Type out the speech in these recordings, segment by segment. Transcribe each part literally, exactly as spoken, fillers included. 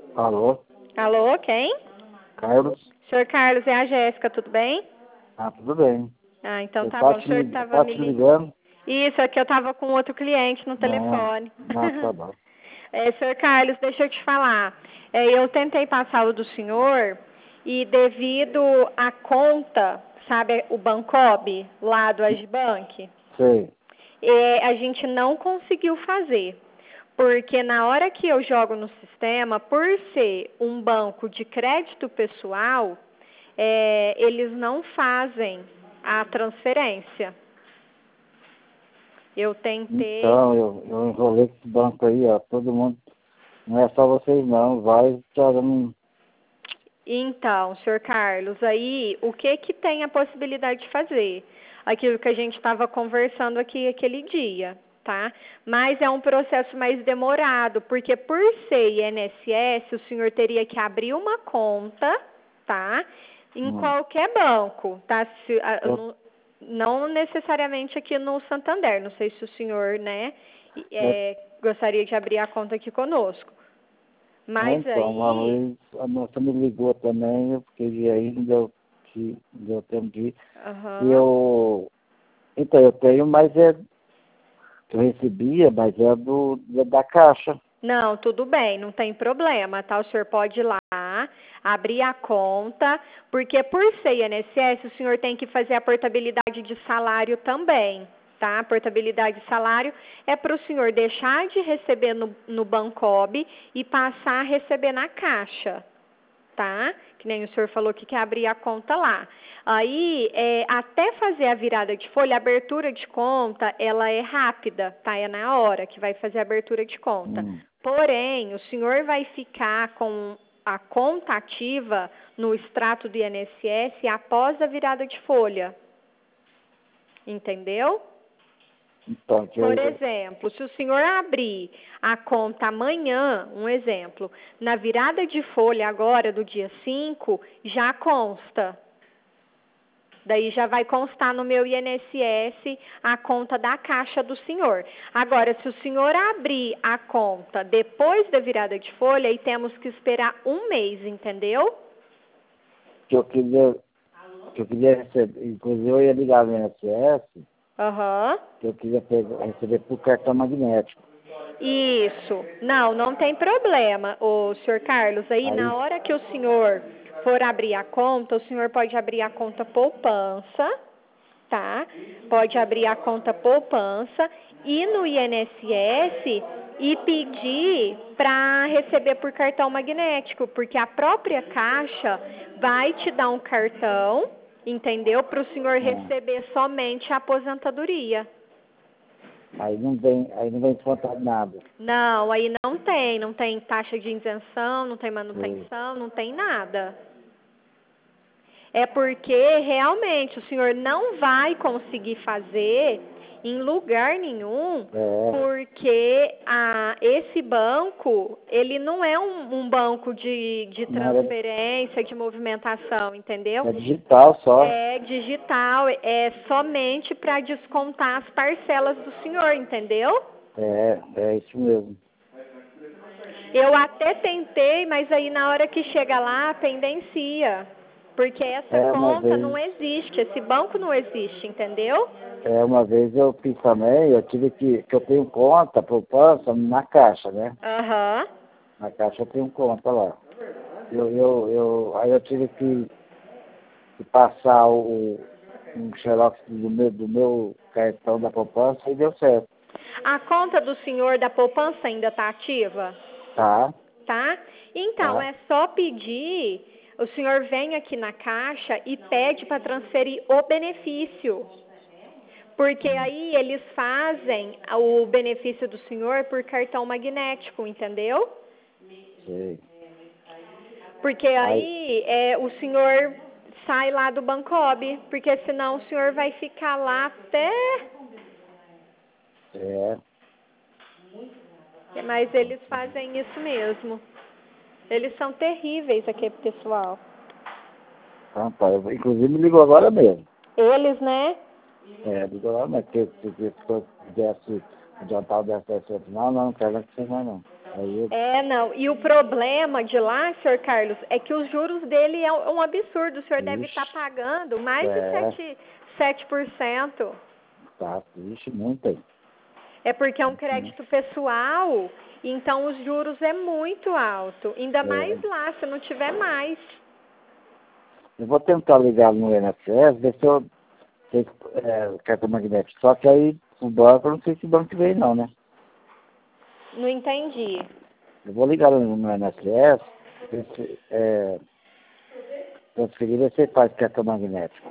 Alô? Alô, quem? Carlos? Senhor Carlos, é a Jéssica, tudo bem? Ah, tudo bem. Ah, então Eu tá bom. tá O te, senhor lig- estava tá me te ligando. ligando? Isso, aqui eu estava com outro cliente no Não, telefone. não, tá bom. É, senhor Carlos, deixa eu te falar. É, eu tentei passar o do senhor e devido à conta, sabe, o Bancob, lá do Agibank, Sei. é, a gente não conseguiu fazer. Porque na hora que eu jogo no sistema, por ser um banco de crédito pessoal, é, eles não fazem a transferência. Eu tentei. Então, eu, eu enrolei com esse banco aí, ó. Todo mundo. Não é só vocês não. Vai jogando. Então, senhor Carlos, aí o que que tem a possibilidade de fazer? Aquilo que a gente estava conversando aqui aquele dia, tá? Mas é um processo mais demorado, porque por ser I N S S, o senhor teria que abrir uma conta, tá? Em Hum. qualquer banco, tá? Se, a, Eu, não, não necessariamente aqui no Santander. Não sei se o senhor, né, eu, é, gostaria de abrir a conta aqui conosco. é, Mas então, uma aí. vez a moça me ligou também, eu fiquei aí, não deu, que- não deu tempo de ir. E Aham. eu. Então, eu tenho, mas é. Eu recebia, mas é do, da da caixa. Não, tudo bem, não tem problema, tá? O senhor pode ir lá, abrir a conta, porque por ser I N S S, o senhor tem que fazer a portabilidade de salário também, tá? A portabilidade de salário é para o senhor deixar de receber no, no Bancob e passar a receber na caixa, tá? Que nem o senhor falou que quer abrir a conta lá. Aí, é, até fazer a virada de folha, a abertura de conta, ela é rápida, tá? É na hora que vai fazer a abertura de conta. Hum. Porém, o senhor vai ficar com a conta ativa no extrato do I N S S após a virada de folha. Entendeu? Então, que Por eu, exemplo, se o senhor abrir a conta amanhã, um exemplo, na virada de folha agora do dia cinco, já consta. Daí já vai constar no meu I N S S a conta da caixa do senhor. Agora, se o senhor abrir a conta depois da virada de folha, aí temos que esperar um mês, entendeu? que eu queria, que eu queria receber, inclusive eu ia ligar no I N S S, Aham. que eu queria pegar, receber por cartão magnético. Isso. Não, não tem problema, o senhor Carlos. Aí, Aí, na hora que o senhor for abrir a conta, o senhor pode abrir a conta poupança, tá? Pode abrir a conta poupança e no I N S S e pedir para receber por cartão magnético, porque a própria Caixa vai te dar um cartão, entendeu? Para o senhor ah, receber somente a aposentadoria. aí não vem, aí não vem descontado nada. Não, aí não tem, não tem taxa de isenção, não tem Sei. manutenção, não tem nada. É porque realmente o senhor não vai conseguir fazer em lugar nenhum, É, porque a, esse banco, ele não é um, um banco de, de não era, transferência, de movimentação, entendeu? é digital só. É digital, é somente para descontar as parcelas do senhor, entendeu? É, é isso mesmo. Eu até tentei, mas aí na hora que chega lá, pendencia. Porque essa É, uma conta não vez, existe, esse banco não existe, entendeu? é, uma vez eu fiz também, eu tive que, que eu tenho conta, poupança, na caixa, né? Aham. Na caixa eu tenho conta lá. Eu, eu, eu, aí eu tive que, que passar o, um xerox do meu, do meu cartão da poupança e deu certo. A conta do senhor da poupança ainda está ativa, Tá, tá? Então, tá. é só pedir, o senhor vem aqui na caixa e pede para transferir o benefício. Porque Hum, aí eles fazem o benefício do senhor por cartão magnético, entendeu? sei. Porque Aí, aí é, o senhor sai lá do Bancob, porque senão o senhor vai ficar lá até. é, Mas eles fazem isso mesmo. Eles são terríveis, aquele pessoal. rapaz, eu- inclusive me ligou agora mesmo. Eles, né? É, ligou agora mesmo, porque se se eu pudesse adiantar o desse no final, não, não quero que você mais não. Aí eu... É, não. E o problema de lá, senhor Carlos, é que os juros dele é um absurdo. O senhor deve estar Ixi, pagando mais de é, sete, sete por cento. tá, ixi, muito aí. É porque é um Muito, muito. crédito pessoal, então os juros é muito alto. Ainda É, mais lá, se não tiver mais. eu vou tentar ligar no I N S S, ver se eu tenho é, cartão magnético. Só que aí o banco, eu não sei se o banco veio não, né? Não entendi. Eu vou ligar no, no I N S S, ver se, é, transferir, ver se faz cartão magnético.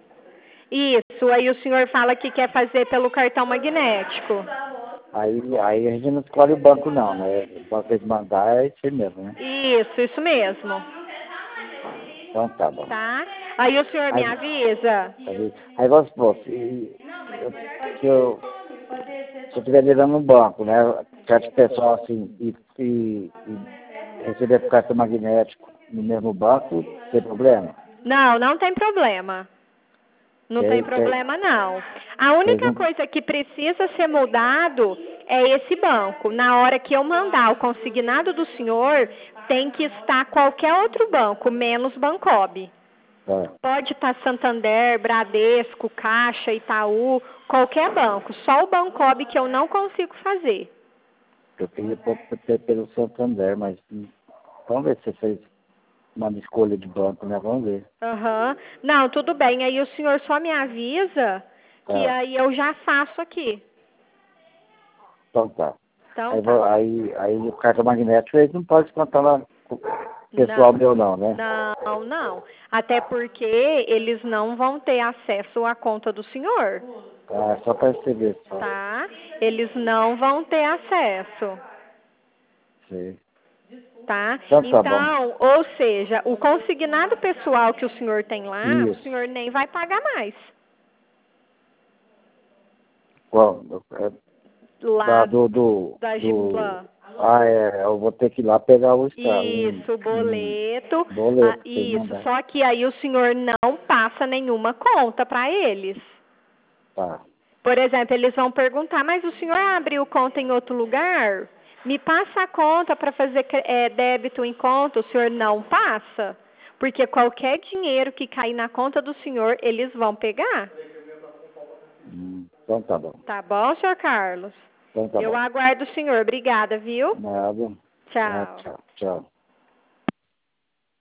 Isso, aí o senhor fala que quer fazer pelo cartão magnético. Aí, aí a gente não escolhe o banco não, né? O banco que eles mandar é isso aí mesmo, né? Isso, isso mesmo. Então tá bom. Tá? Aí o senhor me Aí, avisa? aí, aí vamos supor, se eu, se eu, se eu estiver lidando no banco, né? Certo pessoal assim, e, e, e receber por cartão magnético no mesmo banco, tem problema? Não, não tem problema. Não tem Tem, tem, problema, não. A vocês única não, coisa que precisa ser mudado é esse banco. Na hora que eu mandar o consignado do senhor, tem que estar qualquer outro banco, menos Bancob. tá, Pode estar Santander, Bradesco, Caixa, Itaú, qualquer banco. Só o Bancob que eu não consigo fazer. eu queria pôr p- pelo Santander, mas hum, vamos ver se você fez uma escolha de banco, né? Vamos ver. Aham. Não, tudo bem. Aí o senhor só me avisa que Tá, aí eu já faço aqui. então tá. Então Aí, vou- tá. aí, aí o cartão magnético eles não pode contar lá com o pessoal Não, meu não, né? não, não. Até porque eles não vão ter acesso à conta do senhor, Ah, só para receber só. tá? Eles não vão ter acesso, Sei. tá? Então tá bom. Então, ou seja, o consignado pessoal que o senhor tem lá, o Isso. senhor nem vai pagar mais. Bom, é, da, Lá do, do, da do. Giplan. Ah, é, eu vou ter que ir lá pegar o extra, um, Isso, um boleto. Ah, boleto pra vocês isso, mandarem. só que aí o senhor não passa nenhuma conta para eles. Tá. Por exemplo, eles vão perguntar, mas o senhor abriu conta em outro lugar? Me passa a conta para fazer é, débito em conta. O senhor não passa? Porque qualquer dinheiro que cair na conta do senhor, eles vão pegar. Hum, então tá bom. Tá bom, senhor Carlos? Então tá Eu bom. aguardo o senhor. Obrigada, viu? Nada. Ah, Tchau. tchau, tchau.